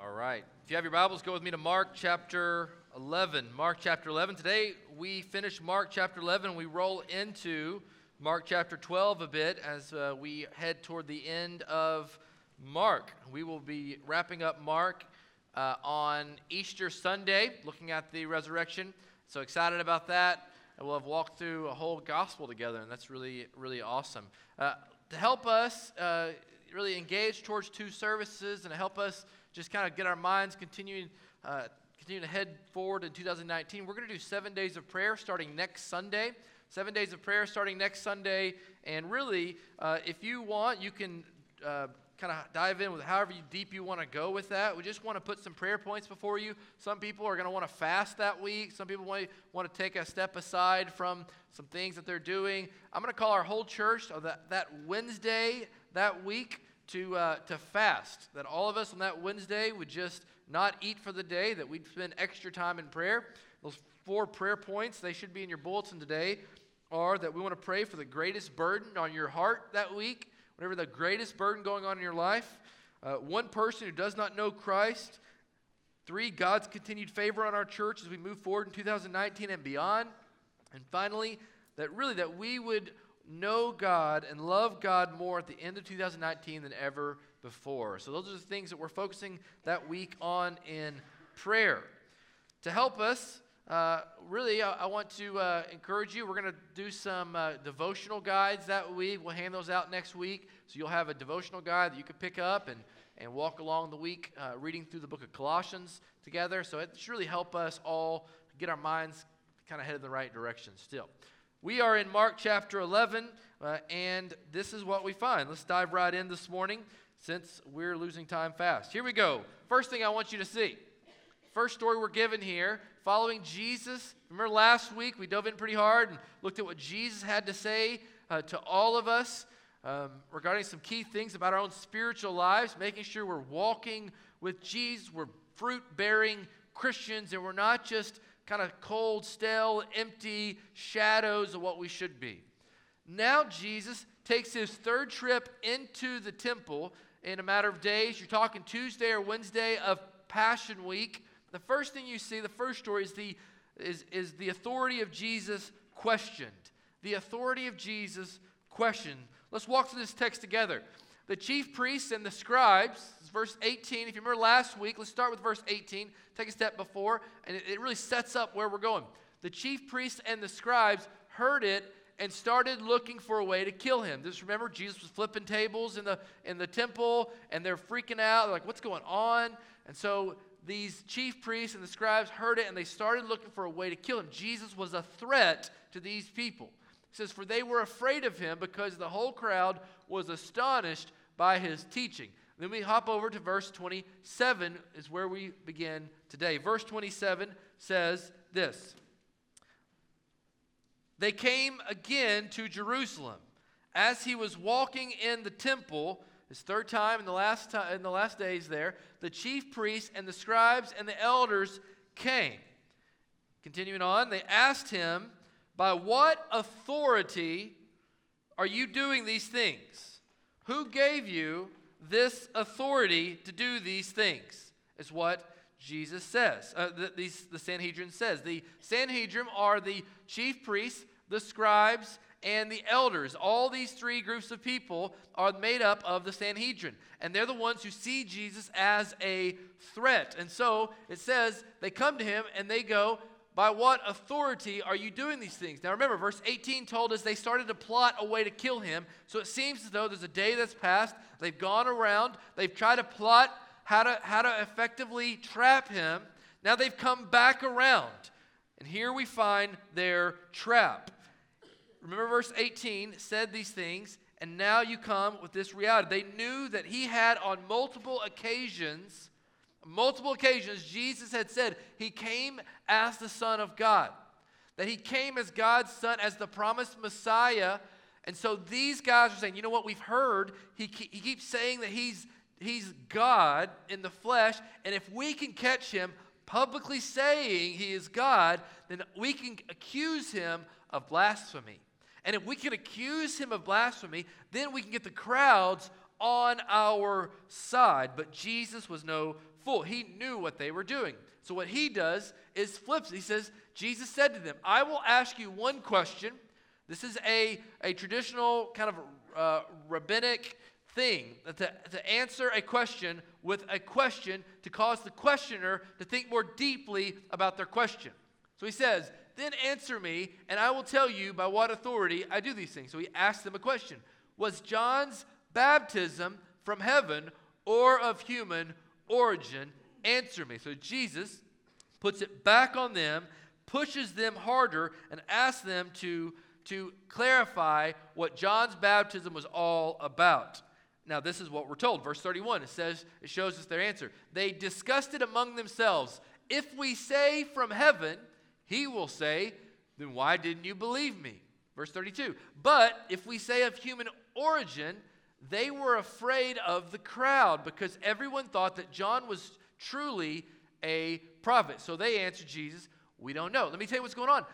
All right. If you have your Bibles, go with me to Mark chapter 11. Mark chapter 11. Today we finish Mark chapter 11. We roll into Mark chapter 12 a bit as we head toward the end of Mark. We will be wrapping up Mark on Easter Sunday, looking at the resurrection. So excited about that. And we'll have walked through a whole gospel together, and that's really, really awesome. To help us really engage towards two services and to help us just kind of get our minds continuing to head forward in 2019, we're going to do 7 days of prayer starting next Sunday. 7 days of prayer starting next Sunday. And really, if you want, you can kind of dive in with however deep you want to go with that. We just want to put some prayer points before you. Some people are going to want to fast that week. Some people want to take a step aside from some things that they're doing. I'm going to call our whole church that Wednesday that week to fast. That all of us on that Wednesday would just not eat for the day, that we'd spend extra time in prayer. Those 4 prayer points, they should be in your bulletin today, are that we want to pray for the greatest burden on your heart that week, whatever the greatest burden going on in your life. 1 person who does not know Christ. 3, God's continued favor on our church as we move forward in 2019 and beyond. And finally, that we would know God and love God more at the end of 2019 than ever before. So those are the things that we're focusing that week on in prayer. To help us, I want to encourage you. We're going to do some devotional guides that week. We'll hand those out next week. So you'll have a devotional guide that you can pick up and walk along the week reading through the book of Colossians together. So it should really help us all get our minds kind of headed in the right direction still. We are in Mark chapter 11, and this is what we find. Let's dive right in this morning since we're losing time fast. Here we go. First thing I want you to see. First story we're given here, following Jesus. Remember last week we dove in pretty hard and looked at what Jesus had to say to all of us regarding some key things about our own spiritual lives, making sure we're walking with Jesus, we're fruit-bearing Christians, and we're not just kind of cold, stale, empty shadows of what we should be. Now Jesus takes his 3rd trip into the temple in a matter of days. You're talking Tuesday or Wednesday of Passion Week. The first thing you see, the first story is the authority of Jesus questioned. The authority of Jesus questioned. Let's walk through this text together. The chief priests and the scribes, verse 18. If you remember last week, let's start with verse 18. Take a step before, and it really sets up where we're going. The chief priests and the scribes heard it and started looking for a way to kill him. Just remember, Jesus was flipping tables in the temple, and they're freaking out. They're like, what's going on? And so these chief priests and the scribes heard it, and they started looking for a way to kill him. Jesus was a threat to these people. It says, for they were afraid of him because the whole crowd was astonished by his teaching. Then we hop over to verse 27 is where we begin today. Verse 27 says this. They came again to Jerusalem. As he was walking in the temple, his 3rd time in the last days there, the chief priests and the scribes and the elders came. Continuing on, they asked him, by what authority are you doing these things? Who gave you this authority to do these things? Is what Jesus says. The Sanhedrin says. The Sanhedrin are the chief priests, the scribes, and the elders. All these 3 groups of people are made up of the Sanhedrin. And they're the ones who see Jesus as a threat. And so it says they come to him and they go, by what authority are you doing these things? Now remember, verse 18 told us they started to plot a way to kill him. So it seems as though there's a day that's passed. They've gone around. They've tried to plot how to effectively trap him. Now they've come back around. And here we find their trap. Remember verse 18 said these things, and now you come with this reality. They knew that he had on multiple occasions, Jesus had said he came as the Son of God. That he came as God's Son, as the promised Messiah. And so these guys are saying, you know what, we've heard. He keeps saying that he's God in the flesh. And if we can catch him publicly saying he is God, then we can accuse him of blasphemy. And if we can accuse him of blasphemy, then we can get the crowds on our side. But Jesus was no fool. He knew what they were doing. So what he does is flips. He says, Jesus said to them, I will ask you one question. This is a traditional kind of rabbinic thing, to answer a question with a question to cause the questioner to think more deeply about their question. So he says, then answer me, and I will tell you by what authority I do these things. So he asks them a question. Was John's baptism from heaven or of human origin? Answer me. So Jesus puts it back on them, pushes them harder, and asks them to clarify what John's baptism was all about. Now, this is what we're told. Verse 31, it shows us their answer. They discussed it among themselves. If we say from heaven, he will say, then why didn't you believe me? Verse 32, but if we say of human origin, they were afraid of the crowd because everyone thought that John was truly a prophet. So they answered Jesus, we don't know. Let me tell you what's going on.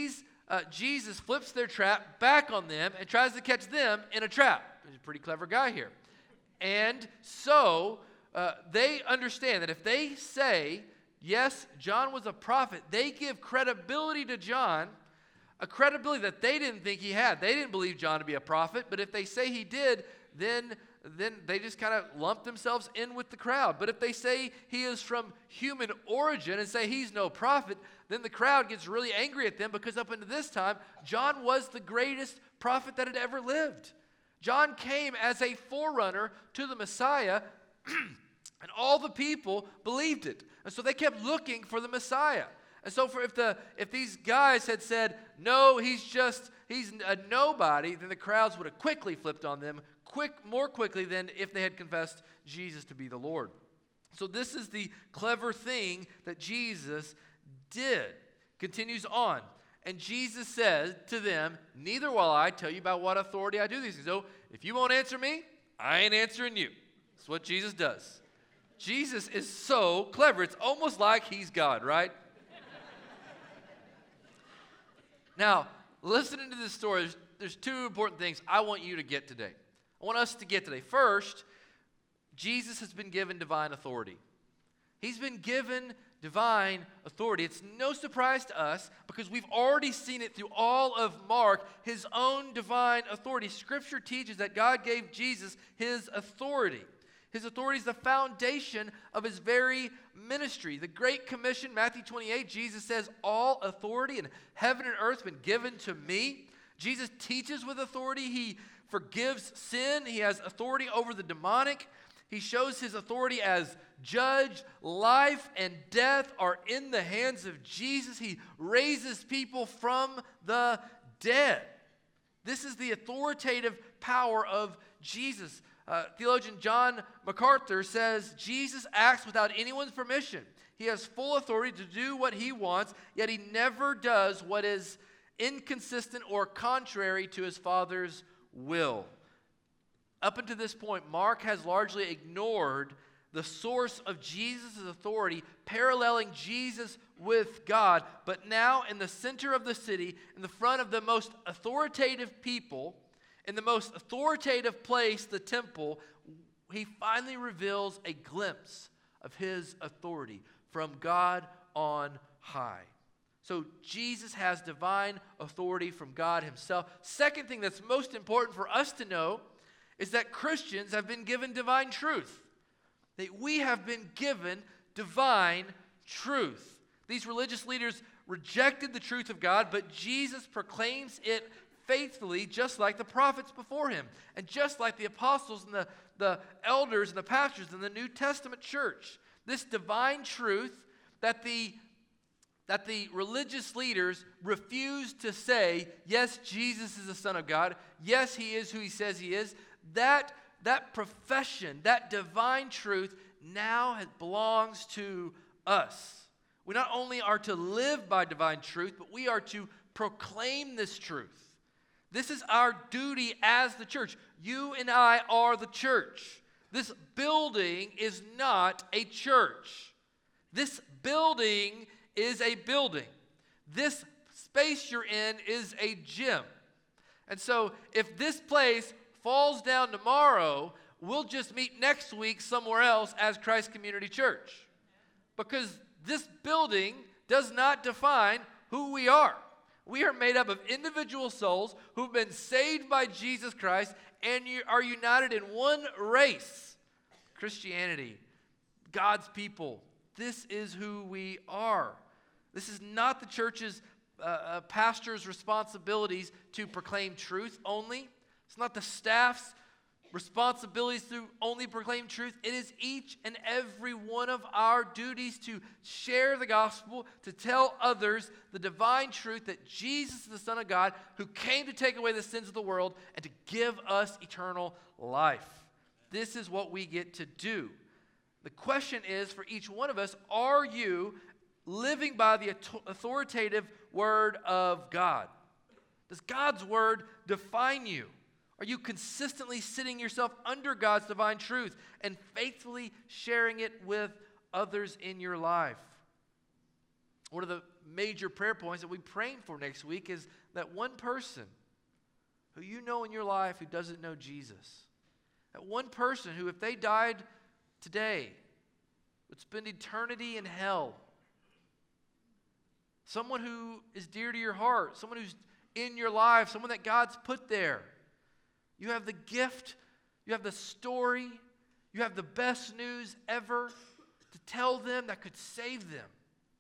Jesus flips their trap back on them and tries to catch them in a trap. He's a pretty clever guy here. And so they understand that if they say, yes, John was a prophet, they give credibility to John, a credibility that they didn't think he had. They didn't believe John to be a prophet, but if they say he did, then they just kind of lump themselves in with the crowd. But if they say he is from human origin and say he's no prophet, then the crowd gets really angry at them because up until this time, John was the greatest prophet that had ever lived. John came as a forerunner to the Messiah, and all the people believed it. And so they kept looking for the Messiah. And so if these guys had said, no, he's a nobody, then the crowds would have quickly flipped on them, more quickly than if they had confessed Jesus to be the Lord. So this is the clever thing that Jesus did. Continues on. And Jesus said to them, neither will I tell you about what authority I do these things. So if you won't answer me, I ain't answering you. That's what Jesus does. Jesus is so clever. It's almost like he's God, right? Now, listening to this story, there's two important things I want you to get today. I want us to get today. First, Jesus has been given divine authority. He's been given divine authority. It's no surprise to us because we've already seen it through all of Mark, his own divine authority. Scripture teaches that God gave Jesus his authority. His authority is the foundation of his very ministry. The Great Commission, Matthew 28, Jesus says, all authority in heaven and earth has been given to me. Jesus teaches with authority. He forgives sin. He has authority over the demonic. He shows his authority as judge. Life and death are in the hands of Jesus. He raises people from the dead. This is the authoritative power of Jesus. Theologian John MacArthur says, Jesus acts without anyone's permission. He has full authority to do what he wants, yet he never does what is inconsistent or contrary to his Father's will. Up until this point, Mark has largely ignored the source of Jesus' authority, paralleling Jesus with God. But now, in the center of the city, in the front of the most authoritative people, in the most authoritative place, the temple, he finally reveals a glimpse of his authority from God on high. So Jesus has divine authority from God himself. Second thing that's most important for us to know is that Christians have been given divine truth. That we have been given divine truth. These religious leaders rejected the truth of God, but Jesus proclaims it faithfully, just like the prophets before him, and just like the apostles and the elders and the pastors in the New Testament church. This divine truth that the religious leaders refused to say, yes, Jesus is the Son of God, yes, he is who he says he is, that profession, that divine truth now belongs to us. We not only are to live by divine truth, but we are to proclaim this truth. This is our duty as the church. You and I are the church. This building is not a church. This building is a building. This space you're in is a gym. And so if this place falls down tomorrow, we'll just meet next week somewhere else as Christ Community Church. Because this building does not define who we are. We are made up of individual souls who've been saved by Jesus Christ and you are united in one race. Christianity, God's people. This is who we are. This is not the church's pastor's responsibilities to proclaim truth only. It's not the staff's responsibilities to only proclaim truth. It is each and every one of our duties to share the gospel, to tell others the divine truth that Jesus is the Son of God who came to take away the sins of the world and to give us eternal life. This is what we get to do. The question is for each one of us, are you living by the authoritative word of God? Does God's word define you? Are you consistently sitting yourself under God's divine truth and faithfully sharing it with others in your life? One of the major prayer points that we're praying for next week is that one person who you know in your life who doesn't know Jesus, that one person who, if they died today, would spend eternity in hell. Someone who is dear to your heart, someone who's in your life, someone that God's put there. You have the gift, you have the story, you have the best news ever to tell them that could save them.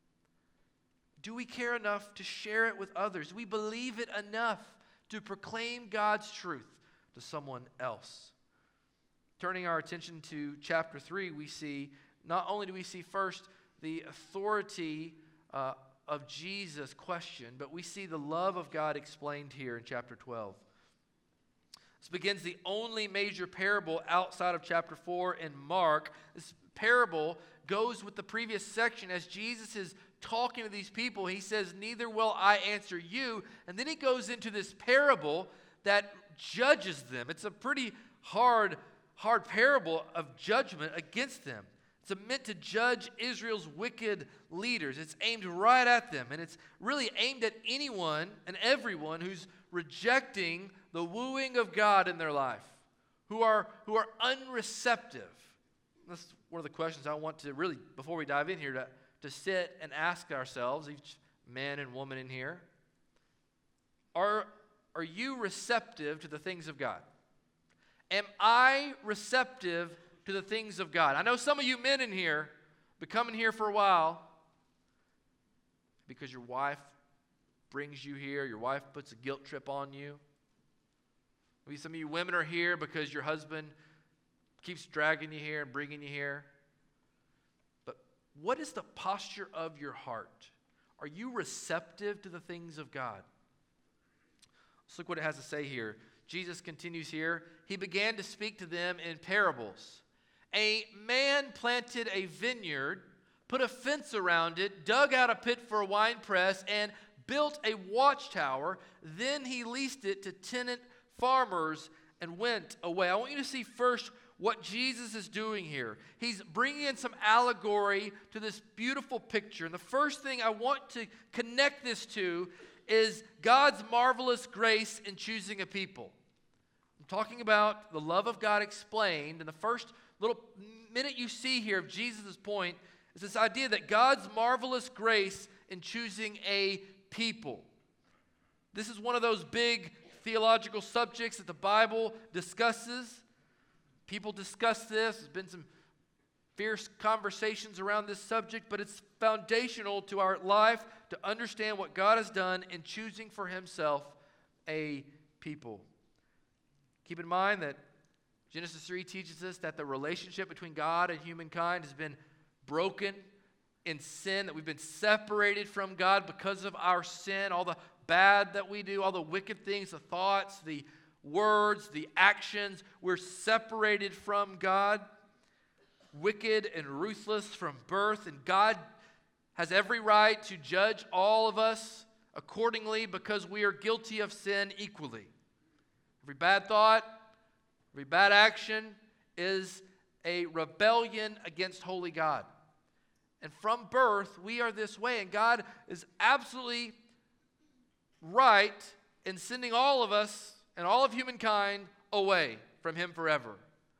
Do we care enough to share it with others? Do we believe it enough to proclaim God's truth to someone else? Turning our attention to chapter 3, we see, not only do we see first the authority of Jesus questioned, but we see the love of God explained here in chapter 12. This begins the only major parable outside of chapter 4 in Mark. This parable goes with the previous section as Jesus is talking to these people. He says, "Neither will I answer you." And then he goes into this parable that judges them. It's a pretty hard parable of judgment against them. It's meant to judge Israel's wicked leaders. It's aimed right at them. And it's really aimed at anyone and everyone who's rejecting the wooing of God in their life, who are unreceptive. That's one of the questions I want to really, before we dive in here, to sit and ask ourselves, each man and woman in here. Are you receptive to the things of God? Am I receptive to the things of God? I know some of you men in here been coming here for a while because your wife brings you here, your wife puts a guilt trip on you. Maybe some of you women are here because your husband keeps dragging you here and bringing you here. But what is the posture of your heart? Are you receptive to the things of God? Let's look what it has to say here. Jesus continues here. He began to speak to them in parables. A man planted a vineyard, put a fence around it, dug out a pit for a wine press, and built a watchtower. Then he leased it to tenant farmers and went away. I want you to see first what Jesus is doing here. He's bringing in some allegory to this beautiful picture. And the first thing I want to connect this to is God's marvelous grace in choosing a people. I'm talking about the love of God explained. And the first little minute you see here of Jesus' point is this idea that God's marvelous grace in choosing a people. This is one of those big theological subjects that the Bible discusses. People discuss this. There's been some fierce conversations around this subject, but it's foundational to our life to understand what God has done in choosing for himself a people. Keep in mind that Genesis 3 teaches us that the relationship between God and humankind has been broken in sin, that we've been separated from God because of our sin, all the bad that we do, all the wicked things, the thoughts, the words, the actions. We're separated from God, wicked and ruthless from birth, and God has every right to judge all of us accordingly because we are guilty of sin equally. Every bad thought, every bad action is a rebellion against holy God. And from birth, we are this way, and God is absolutely right in sending all of us and all of humankind away from him forever.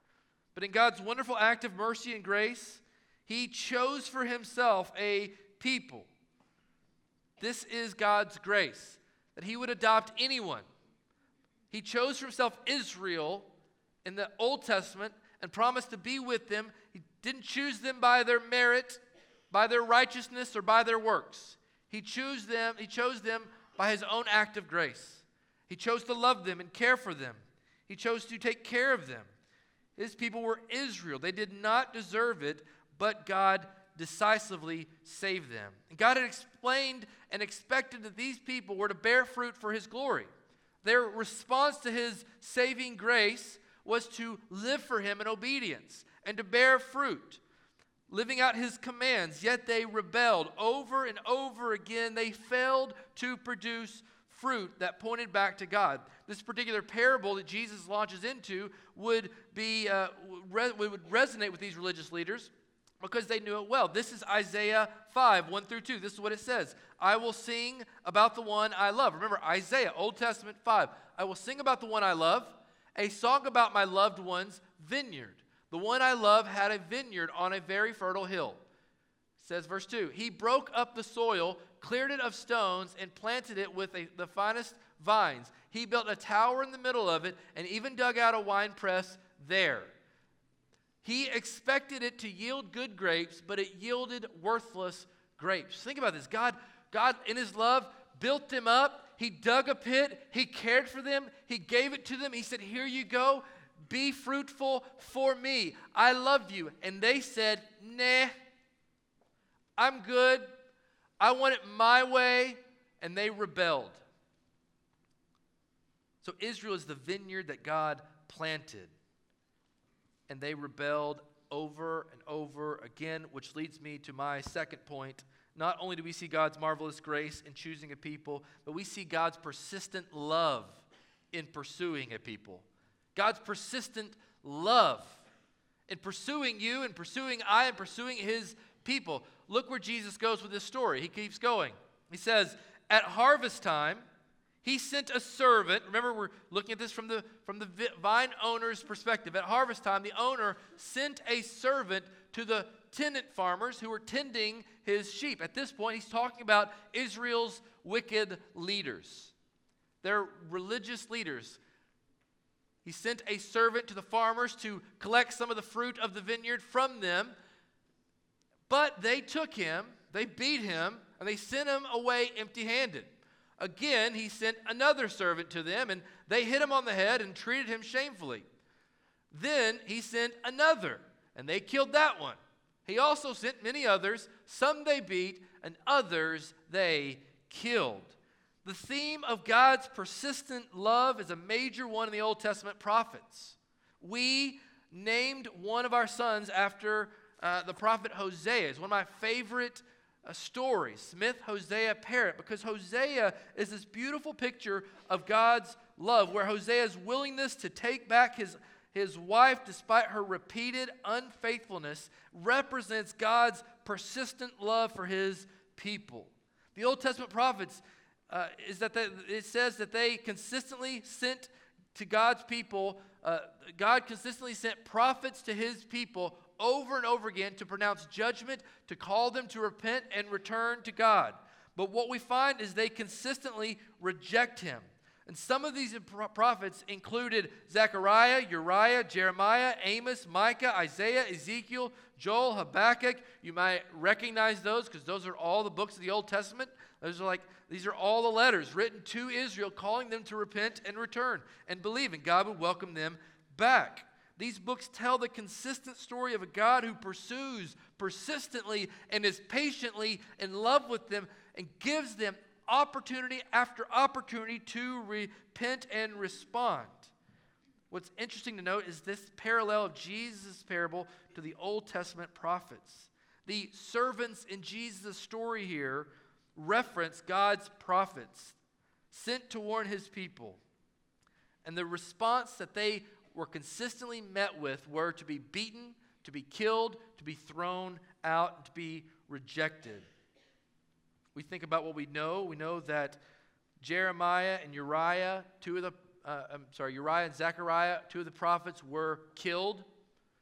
But in God's wonderful act of mercy and grace, he chose for himself a people. This is God's grace, that he would adopt anyone. He chose for himself Israel in the Old Testament and promised to be with them. He didn't choose them by their merit, by their righteousness, or by their works. He chose them by his own act of grace. He chose to love them and care for them. He chose to take care of them. His people were Israel. They did not deserve it, but God decisively saved them. And God had explained and expected that these people were to bear fruit for his glory. Their response to his saving grace was to live for him in obedience and to bear fruit, living out his commands. Yet they rebelled over and over again. They failed to produce fruit that pointed back to God. This particular parable that Jesus launches into would resonate with these religious leaders because they knew it well. This is Isaiah 5, 1 through 2. This is what it says. I will sing about the one I love. Remember, Isaiah, Old Testament 5. I will sing about the one I love, a song about my loved one's vineyard. The one I love had a vineyard on a very fertile hill. Says verse 2, he broke up the soil, cleared it of stones, and planted it with the finest vines. He built a tower in the middle of it and even dug out a winepress there. He expected it to yield good grapes, but it yielded worthless grapes. Think about this. God in his love built them up. He dug a pit. He cared for them. He gave it to them. He said, here you go. Be fruitful for me. I love you. And they said, nah, I'm good. I want it my way. And they rebelled. So Israel is the vineyard that God planted. And they rebelled over and over again, which leads me to my second point. Not only do we see God's marvelous grace in choosing a people, but we see God's persistent love in pursuing a people. God's persistent love in pursuing you and pursuing I and pursuing his people. Look where Jesus goes with this story. He keeps going. He says, at harvest time, he sent a servant. Remember, we're looking at this from the vine owner's perspective. At harvest time, the owner sent a servant to the tenant farmers who were tending his sheep. At this point, he's talking about Israel's wicked leaders. They're religious leaders. He sent a servant to the farmers to collect some of the fruit of the vineyard from them. But they took him, they beat him, and they sent him away empty-handed. Again, he sent another servant to them, and they hit him on the head and treated him shamefully. Then he sent another, and they killed that one. He also sent many others. Some they beat, and others they killed. The theme of God's persistent love is a major one in the Old Testament prophets. We named one of our sons after the prophet Hosea. It's one of my favorite stories, Smith Hosea Parrott, because Hosea is this beautiful picture of God's love, where Hosea's willingness to take back his wife despite her repeated unfaithfulness represents God's persistent love for his people. The Old Testament prophets, it says that they consistently sent to God's people, God consistently sent prophets to his people over and over again to pronounce judgment, to call them to repent and return to God. But what we find is they consistently reject him. And some of these prophets included Zechariah, Uriah, Jeremiah, Amos, Micah, Isaiah, Ezekiel, Joel, Habakkuk. You might recognize those because those are all the books of the Old Testament. These are all the letters written to Israel calling them to repent and return and believe, and God would welcome them back. These books tell the consistent story of a God who pursues persistently and is patiently in love with them and gives them opportunity after opportunity to repent and respond. What's interesting to note is this parallel of Jesus' parable to the Old Testament prophets. The servants in Jesus' story here reference God's prophets sent to warn his people. And the response that they were consistently met with were to be beaten, to be killed, to be thrown out, and to be rejected. We think about what we know. We know that Uriah and Zechariah, two of the prophets, were killed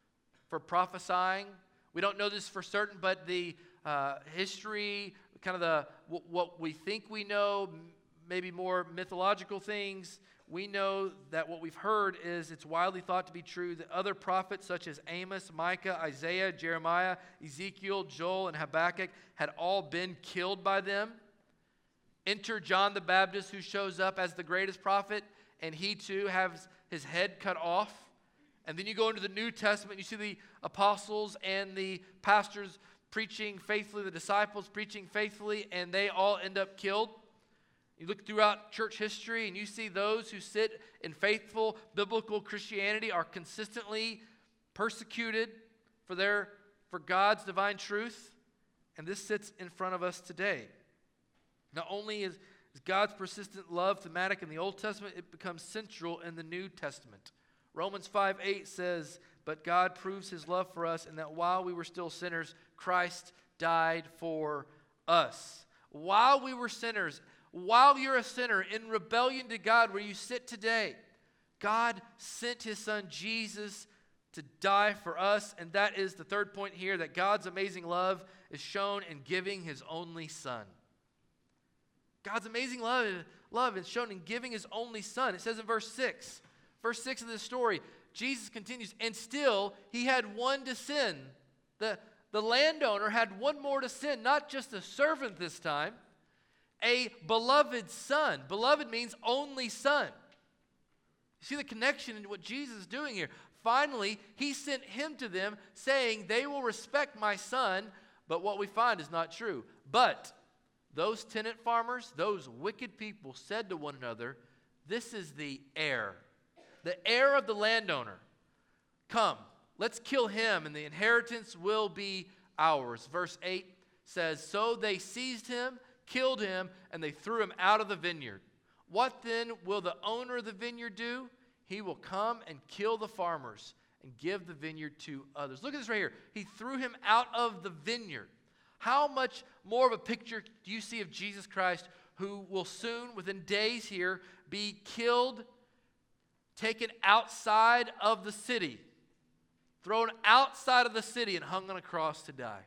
for prophesying. We don't know this for certain, but the history, kind of what we think we know, maybe more mythological things, we know that what we've heard is it's widely thought to be true that other prophets such as Amos, Micah, Isaiah, Jeremiah, Ezekiel, Joel, and Habakkuk had all been killed by them. Enter John the Baptist, who shows up as the greatest prophet, and he too has his head cut off. And then you go into the New Testament, you see the apostles and the pastors preaching faithfully, the disciples preaching faithfully, and they all end up killed. You look throughout church history and you see those who sit in faithful biblical Christianity are consistently persecuted for God's divine truth. And this sits in front of us today. Not only is God's persistent love thematic in the Old Testament, it becomes central in the New Testament. Romans 5:8 says, "But God proves his love for us in that while we were still sinners, Christ died for us." While we were sinners, while you're a sinner in rebellion to God where you sit today, God sent his son Jesus to die for us. And that is the third point here, that God's amazing love is shown in giving his only son. God's amazing love is shown in giving his only son. It says in verse 6 of this story, Jesus continues, and still he had one to sin. The landowner had one more to sin, not just a servant this time, a beloved son. Beloved means only son. You see the connection in what Jesus is doing here. Finally, he sent him to them, saying, "They will respect my son," but what we find is not true. But those tenant farmers, those wicked people said to one another, "This is the heir of the landowner. Come, let's kill him, and the inheritance will be ours." Verse 8 says, "So they seized him, killed him, and they threw him out of the vineyard. What then will the owner of the vineyard do? He will come and kill the farmers and give the vineyard to others." Look at this right here. He threw him out of the vineyard. How much more of a picture do you see of Jesus Christ, who will soon, within days here, be killed, taken outside of the city, thrown outside of the city and hung on a cross to die?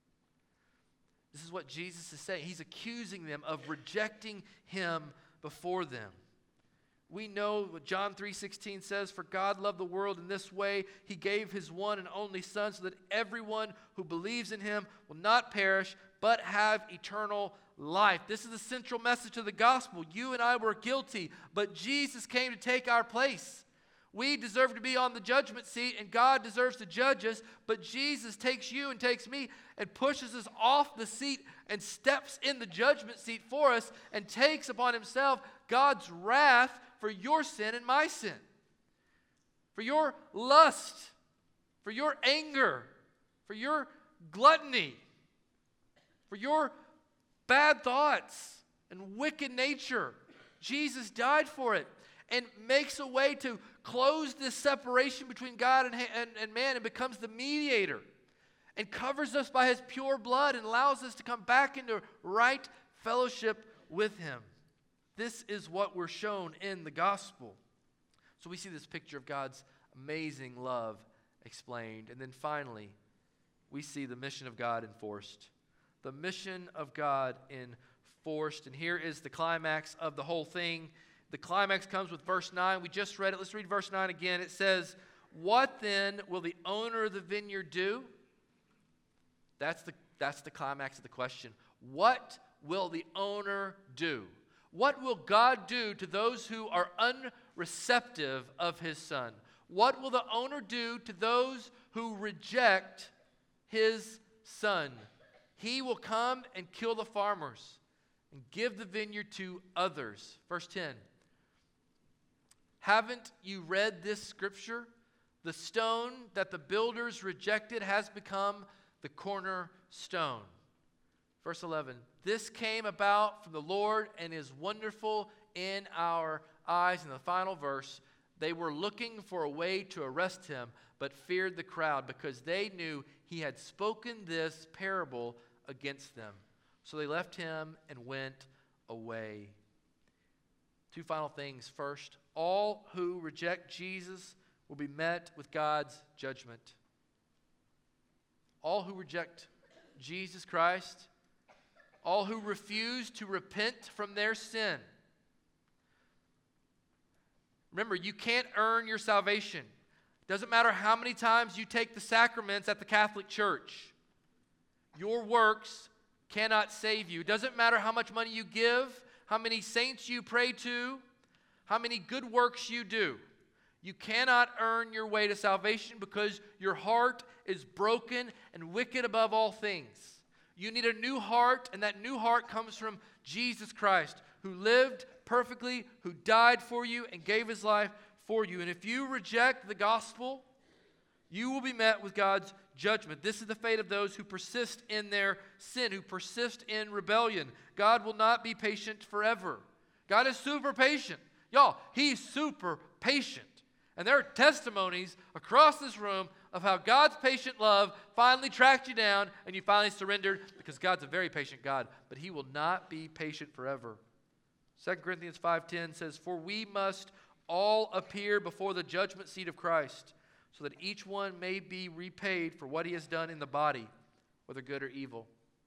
This is what Jesus is saying. He's accusing them of rejecting him before them. We know what John 3:16 says, "For God loved the world in this way, he gave his one and only Son, so that everyone who believes in him will not perish, but have eternal life." This is the central message of the gospel. You and I were guilty, but Jesus came to take our place. We deserve to be on the judgment seat, and God deserves to judge us, but Jesus takes you and takes me and pushes us off the seat and steps in the judgment seat for us and takes upon himself God's wrath for your sin and my sin, for your lust, for your anger, for your gluttony, for your bad thoughts and wicked nature. Jesus died for it and makes a way to close this separation between God and man and becomes the mediator and covers us by his pure blood and allows us to come back into right fellowship with him. This is what we're shown in the gospel. So we see this picture of God's amazing love explained. And then finally, we see the mission of God enforced. The mission of God enforced. And here is the climax of the whole thing. The climax comes with verse 9. We just read it. Let's read verse 9 again. It says, "What then will the owner of the vineyard do?" That's the climax of the question. What will the owner do? What will God do to those who are unreceptive of his son? What will the owner do to those who reject his son? He will come and kill the farmers and give the vineyard to others. Verse 10. "Haven't you read this scripture? The stone that the builders rejected has become the cornerstone." Verse 11. "This came about from the Lord and is wonderful in our eyes." In the final verse, "They were looking for a way to arrest him, but feared the crowd because they knew he had spoken this parable against them. So they left him and went away." Two final things. First, all who reject Jesus will be met with God's judgment. all who reject Jesus Christ, all who refuse to repent from their sin. Remember, you can't earn your salvation. Doesn't matter how many times you take the sacraments at the Catholic Church. Your works cannot save you. It doesn't matter how much money you give, how many saints you pray to, how many good works you do. You cannot earn your way to salvation because your heart is broken and wicked above all things. You need a new heart, and that new heart comes from Jesus Christ, who lived perfectly, who died for you and gave his life for you. And if you reject the gospel, you will be met with God's judgment. This is the fate of those who persist in their sin, who persist in rebellion. God will not be patient forever. God is super patient. Y'all, he's super patient. And there are testimonies across this room of how God's patient love finally tracked you down and you finally surrendered, because God's a very patient God, but he will not be patient forever. 2 Corinthians 5:10 says, "For we must all appear before the judgment seat of Christ, so that each one may be repaid for what he has done in the body, whether good or evil."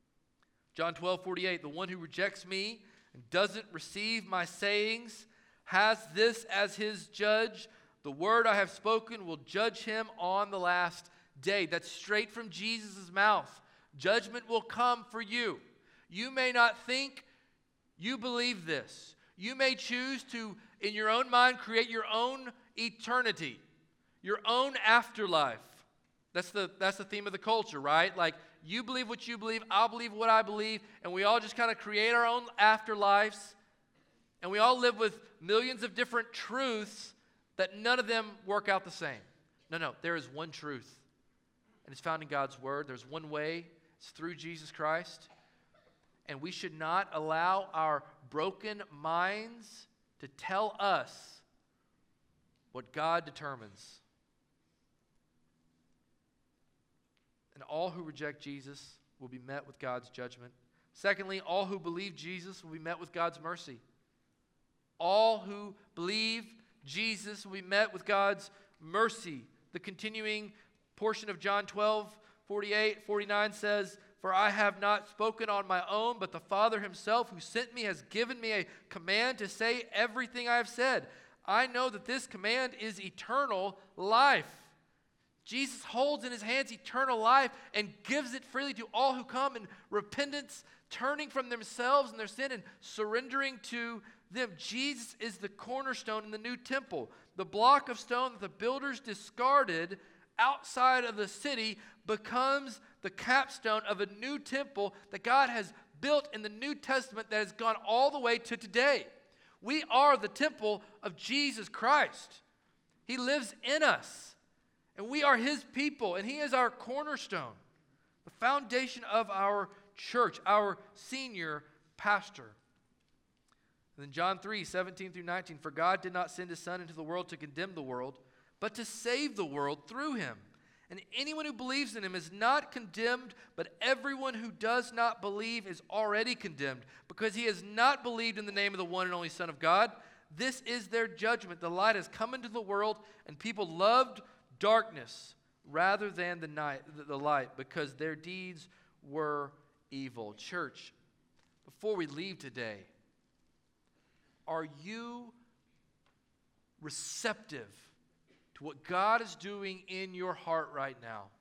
John 12:48, "The one who rejects me and doesn't receive my sayings has this as his judge. The word I have spoken will judge him on the last day." That's straight from Jesus' mouth. Judgment will come for you. You may not think you believe this. You may choose to, in your own mind, create your own eternity, your own afterlife. That's the theme of the culture, right? Like, you believe what you believe, I'll believe what I believe, and we all just kind of create our own afterlives, and we all live with millions of different truths that none of them work out the same. No, there is one truth, and it's found in God's word. There's one way. It's through Jesus Christ. And we should not allow our broken minds to tell us what God determines. And all who reject Jesus will be met with God's judgment. Secondly, all who believe Jesus will be met with God's mercy. All who believe Jesus will be met with God's mercy. The continuing portion of John 12:48-49 says, "For I have not spoken on my own, but the Father himself who sent me has given me a command to say everything I have said. I know that this command is eternal life." Jesus holds in his hands eternal life and gives it freely to all who come in repentance, turning from themselves and their sin and surrendering to them. Jesus is the cornerstone in the new temple. The block of stone that the builders discarded outside of the city becomes the capstone of a new temple that God has built in the New Testament that has gone all the way to today. We are the temple of Jesus Christ. He lives in us, and we are his people, and he is our cornerstone, the foundation of our church, our senior pastor. And then John 3:17-19, "For God did not send his Son into the world to condemn the world, but to save the world through him. And anyone who believes in him is not condemned, but everyone who does not believe is already condemned, because he has not believed in the name of the one and only Son of God. This is their judgment. The light has come into the world, and people loved darkness rather than the light, because their deeds were evil." Church, before we leave today, are you receptive to what God is doing in your heart right now?